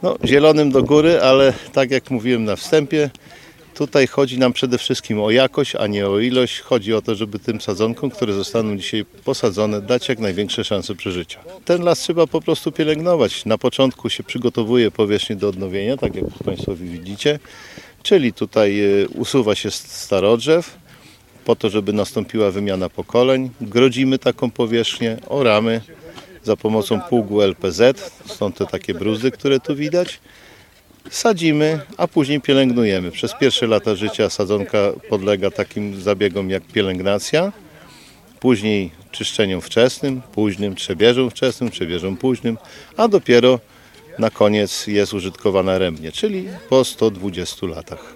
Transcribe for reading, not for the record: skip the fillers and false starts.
No, zielonym do góry, ale tak jak mówiłem na wstępie, tutaj chodzi nam przede wszystkim o jakość, a nie o ilość. Chodzi o to, żeby tym sadzonkom, które zostaną dzisiaj posadzone, dać jak największe szanse przeżycia. Ten las trzeba po prostu pielęgnować. Na początku się przygotowuje powierzchnię do odnowienia, tak jak Państwo widzicie, czyli tutaj usuwa się starodrzew po to, żeby nastąpiła wymiana pokoleń. Grodzimy taką powierzchnię, oramy za pomocą pługu LPZ, są te takie bruzdy, które tu widać. Sadzimy, a później pielęgnujemy. Przez pierwsze lata życia sadzonka podlega takim zabiegom jak pielęgnacja, później czyszczeniom wczesnym, późnym, trzebieżom wczesnym, trzebieżom późnym, a dopiero na koniec jest użytkowana rębnie, czyli po 120 latach.